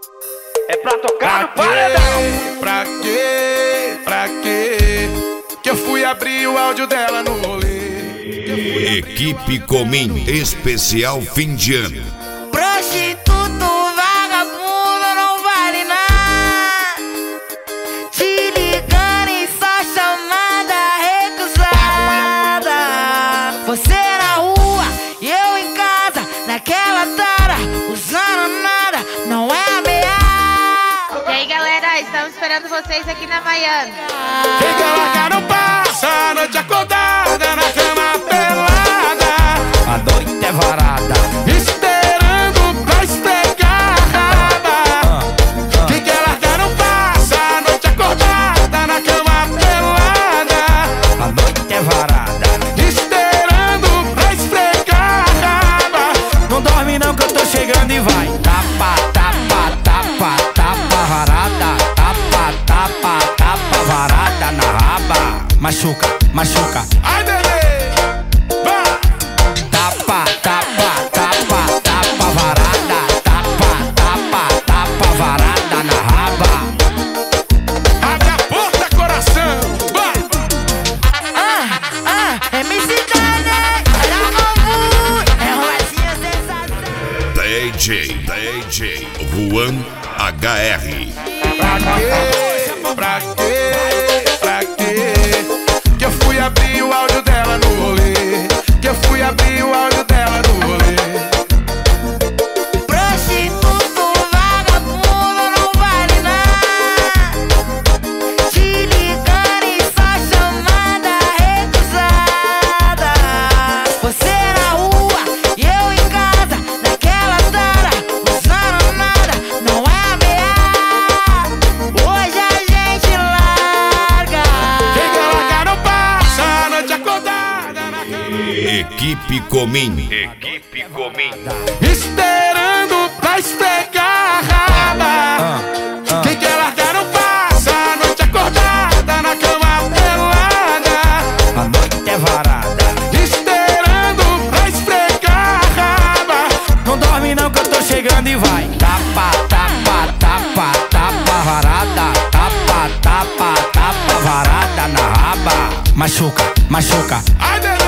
É pra tocar no paredão. Pra quê? Que eu fui abrir o áudio dela no rolê. Equipe Comim, especial fim de ano. Prostituto, vagabundo, não vale nada. Te ligando em só chamada recusada. Você na rua e eu em casa, naquela tara, usando nada, não é ameaça. E aí galera, estamos esperando vocês aqui na Miami. Quem quer largar não passa a noite acordada na cama pelada. A noite é varada, Esperando pra esfregar a raba. Quem quer largar não passa a noite acordada na cama pelada. a noite é varada. Esperando pra esfregar a raba. Não dorme não que eu tô chegando e vai. Tapa, tapa, tapa, tapa, varada. Tapa, tapa, tapa, varada na raba. Machuca, machuca. Ai, bebê, vai. Tapa, tapa, tapa, tapa, varada. Tapa, tapa, tapa, varada na raba. Abre a porta, coração, vai. MC Dane, olha como é roletinha sensação. DJ Juan HR. Pra quê? Que eu fui abrir o áudio dela no rolê. Que eu fui abrir o áudio dela no rolê. Prostituto, vagabundo, não vale nada. Te ligando em só chamada recusada. Você na rua e eu em casa, naquela tara, usando nada, não é ameaça. Hoje a gente larga. Quem quer largar não passa a noite acordada na cama. Equipe Comim. Esperando pra esfregar a raba. Quem quer largar não passa a noite acordada na cama pelada. A noite é varada. Esperando pra esfregar a raba. Não dorme não que eu tô chegando e vai. Tapa, tapa, tapa, tapa, varada. Tapa, tapa, tapa, varada na raba. Machuca, machuca. Ai, bebê,